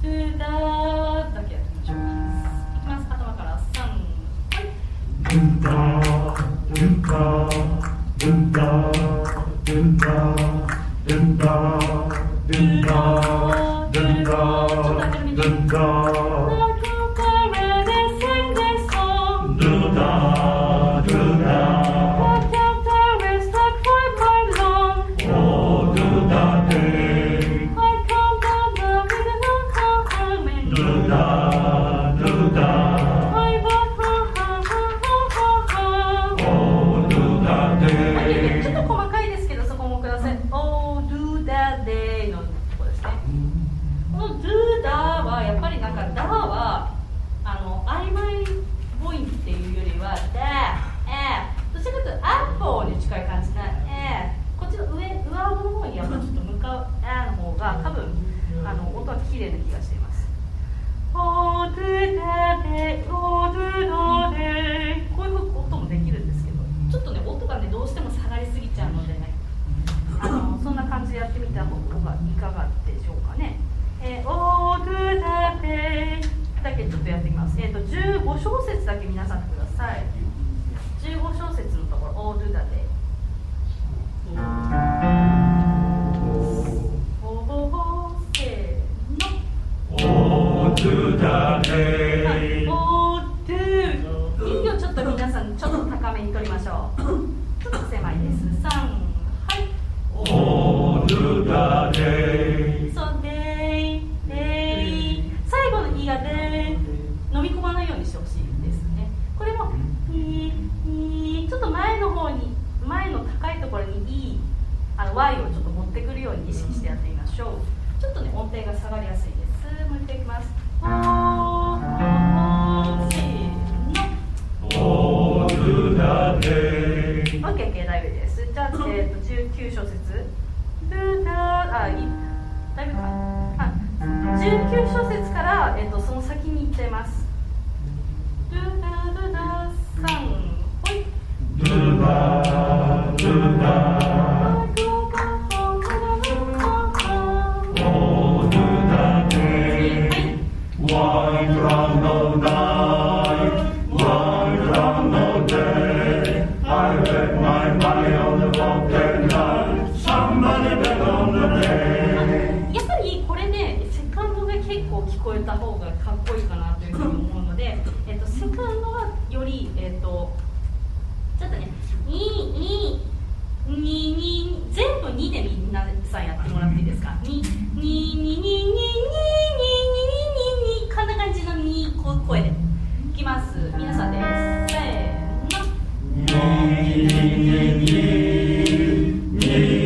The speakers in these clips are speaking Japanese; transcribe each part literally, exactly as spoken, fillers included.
ゥダだけやってみましょうか。いきます。頭からさん、はい。 ドゥダドゥダドゥダドゥダドゥダドゥダドゥダドゥダ綺麗な気がしています。オードゥダデオードゥダデこういう音もできるんですけど、ちょっとね音がねどうしても下がりすぎちゃうのでね、あのそんな感じでやってみた方がいかがでしょうかね。えー、オードゥダデだけちょっとやってみます。えっ、ー、とじゅうご小節だけ皆さんください。じゅうご小節のところオードゥダデ。 ドゥダデイ。 オードゥ。息をちょっと皆さんちょっと高めに取りましょう。ちょっと狭いです。さん、はい。 オードゥダデイ。 そうデイデイ。最後のイがデイ飲み込まないようにしてほしいですね。これもイイちょっと前の方に前の高いところにイあの Y をちょっと持ってくるように意識してやってみましょう。ちょっとね音程が下がりやすいです。もう一回いきます。オードゥダデイ。 オッケー、大丈夫です。じゃあ、えー、とじゅうきゅう小節。ドゥダあ、いい大丈夫かあじゅうきゅう小節から、えー、とその先に行っちゃいます。ドゥダドゥダさん、ほい。 ドゥダドゥダOne from the night, one from the day. I bet my money on the broken heart. Somebody bet on the day. やっぱりこれね、セカンドが結構聞こえた方がかっこいいかなというふうに思うので、えっとセカンドはよりえっとちょっとね、にににに全部にで皆さんやってもらっていいですか？にににににににこんな感じのに声でいきます。皆さんです。せーの。にににに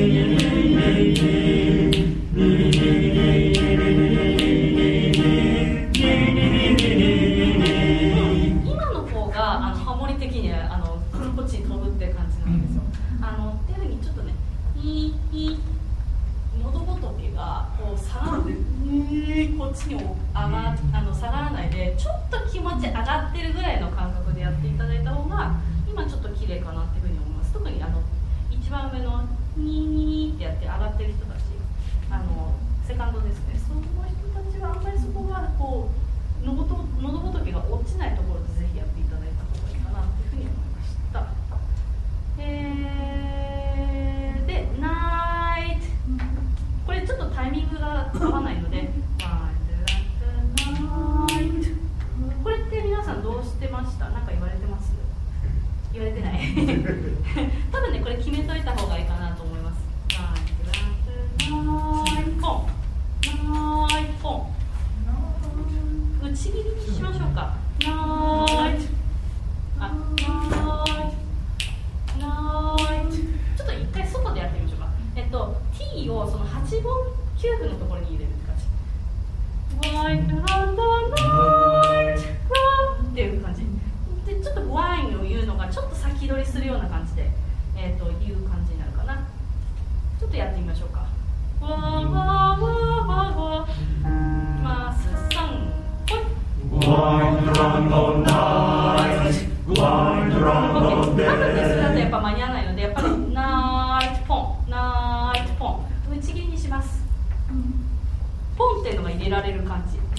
今の方があのハモリ的にあのこっちに飛ぶって感じなんですよ。あのっていうふうにちょっとね、いい喉仏がこう下がるこっちに上があの下がらないでちょっと気持ち上がってるぐらいの感覚でやっていただいた方が今ちょっと綺麗かなっていうふうに思います。特にあの一番上のニーニーってやって上がってる人たち、あのセカンドですね。その人たちはあんまりそこがこう喉仏が落ちないところでぜひやっていただいた方がいいかなっていうふうに思いました。えー、でナイトこれちょっとタイミングが合わないのでこれって皆さんどうしてました？なんか言われてます？言われてない多分ねこれ決めといた方がいいかなと思います。ナイポンナイポン内切りにしましょうか。ナイあナイナイちょっと一回外でやってみましょうか。えっと T をそのはちぼんきゅうふのところに入れるって感じ。ワインドランドナイトっていう感じで、ちょっとワインを言うのがちょっと先取りするような感じで、えー、と言う感じになるかな。ちょっとやってみましょうか。わーわーわーわーわーいきます。さんほい。 ワインドランドナイトワインドランドデイ。多分ねそれだとやっぱ間に合わないので、やっぱりナイトポンナイトポン内切りにします。ポンっていうのが入れられる感じ。